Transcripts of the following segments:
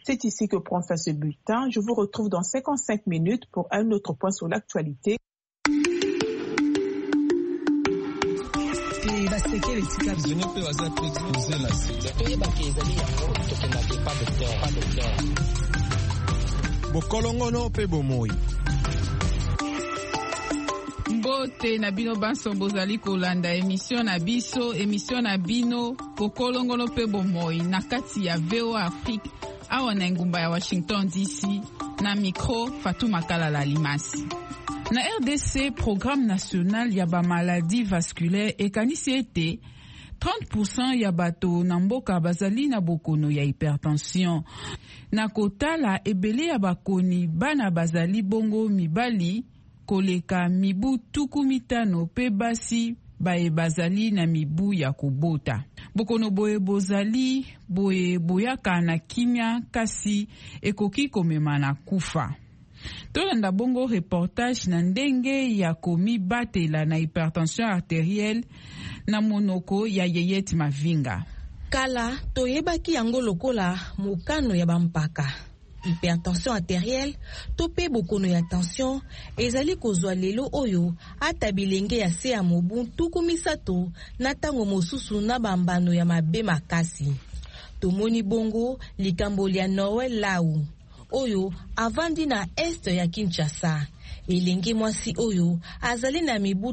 C'est ici que prend fin ce bulletin. Je vous retrouve dans 55 minutes pour un autre point sur l'actualité. Bokolongono pe bomoi. Mbote na bino banso bozali kolanda émission na bino Bokolongono pe bomoi na kati ya VOA Afrique awa na ngumba ya Washington DC na micro Fatuma Kalala Limasi. Na RDC, Programme National ya ba maladie vasculaire ekanisi ete 30% ya bato na mboka bazali na bokono ya hypertension. Na kotala ebele ya bakoni bana bazali bongo mibali koleka mibu 15 pe basi bae bazali na mibu ya kubota. Bokono boye bozali boye boyaka na kimia kasi ekoki komema na kufa. Tolanda bongo reportage na ndenge ya komi batela na hypertension arterielle na monoko ya Yeyet Mavinga. Kala toyebaki yango lokola mokano ya bampaka. Hypertension arterielle to pe bokono ya tension ezali kozwa lelo oyo ata bilenge ya se ya mobu 30 na tango mosusu na bambano ya mabe makasi. Tomoni bongo likambo ya Noel Lau oyo avandi na este ya Kinshasa. Elenge mwasi oyo azali na mibu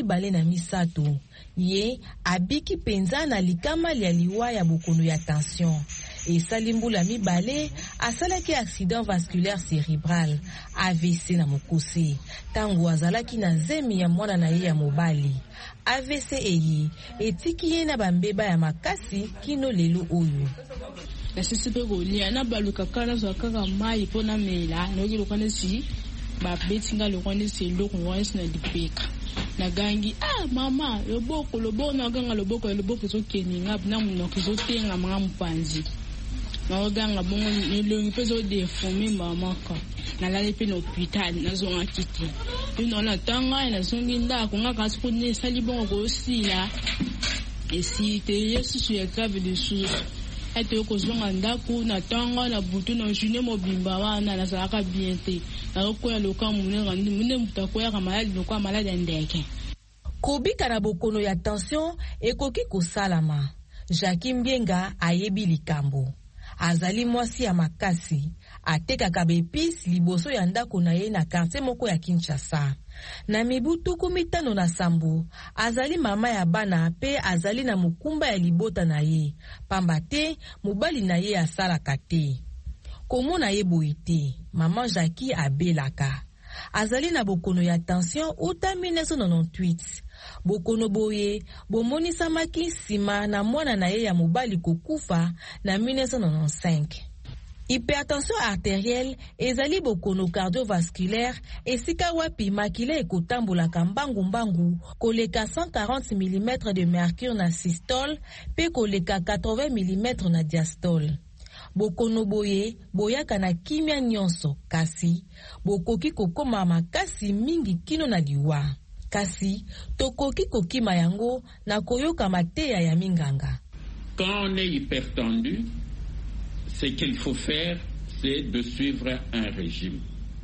23. Ye abiki penza na likama ya liwa ya bokono ya tension. Esalimbula mibale asalaki accident vasculaire cérébral AVC na mokuse. Tango azalaki na zemi ya mwana na ye ya mobali. AVC eyi etiki ye na bambeba ya makasi kino lelo oyo. Nasisipe golia na baluka kana zo kaka mai pona mela no gilo kana si ba betinga lo kana si lo once na dipeka na gangi mama loboko na ganga loboko so keninga na munoki so tenga manga mpanzi na ganga bongo ni lo peso de fumi mama ka na la lepe no hospital na zo ngakiti ino na tanga na songi nda ko ngaka sipo ne sali bongo go sila esi te yesu ya grave de sous ete ko zonga ndaku na tanga na butu na june mobimba wana na saka biente na ko ya loka mune mutako ya malade no kwa malade ndeke kobika na bokono ya tension ekoki kosalama. Jacques Mbienga ayebi likambo. Azali mwasi ya makasi atekaka bepisi liboso ya ndako na ye na quartier moko ya Kinshasa. Na mibu 57 azali mama ya bana pe azali na mukumba ya libota na ye. Pamba te mobali na ye asalaka te. Komona ye boite, mama Jackie abelaka. Azali na bokono ya tension uta 1998. Bokono boye bomonisamaki nsima na mwana na ye ya mobali kokufa na 1995. Hypertension arterielle ezali bokono cardiovasculaire esika wapi makila ekotambolaka mbangu koleka 140 mm de mercure na systole pe koleka 80 mm na diastole. Bokono boye boyaka na kimia nyonso kasi bokoki kokoma makasi mingi kino na liwa. Kasi tokoki kokima yango na koyoka mateya ya minganga. Quand on est hypertendu, ce qu'il faut faire, c'est de suivre un régime.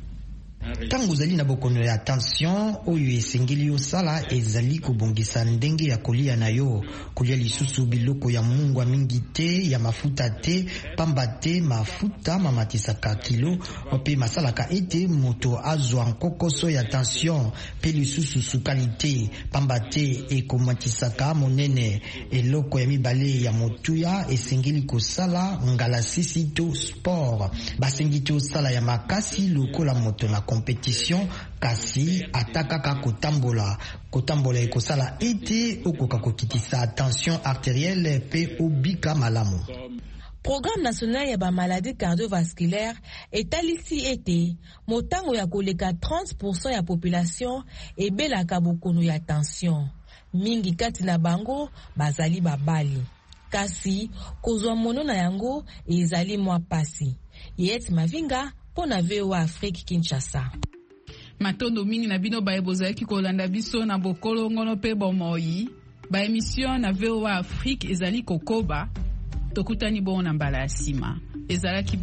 Tango uzali na bokono ya tension oyo esengeli osala ezali kobongisa ndenge ya kolia na yo kolia lisusu biloko ya mungwa mingi te ya mafuta te pamba te mafuta mamatisaka kilo ope masalaka ete moto azwa nkokoso ya tension pe lisusu sukali te pamba te ekomatisaka monene eloko ya mibale ya motuya esengeli kosala ngala sisi to sport basengi to sala ya makasi lokola moto na compétition kasi atakaka kotambola ekosala ete okoka kokitisa tension arterielle pe obika malamu. Programme national ya ba maladie cardiovasculaire etalisi ete motango ya koleka 30% ya population ebelaka bokono ya tension. Mingi kati na bango bazali babali. Kasi kozwa mono na yango ezali mwa pasi. Yeyet Mavinga pona VOA Afrique Kinshasa. Matondo mingi na bino bae bozalaki kolanda biso na Bokolongono pe bomoi. Ba émission na VOA Afrique ezali kokoba. Tokutani bon na mbala ya sima. Ezalaki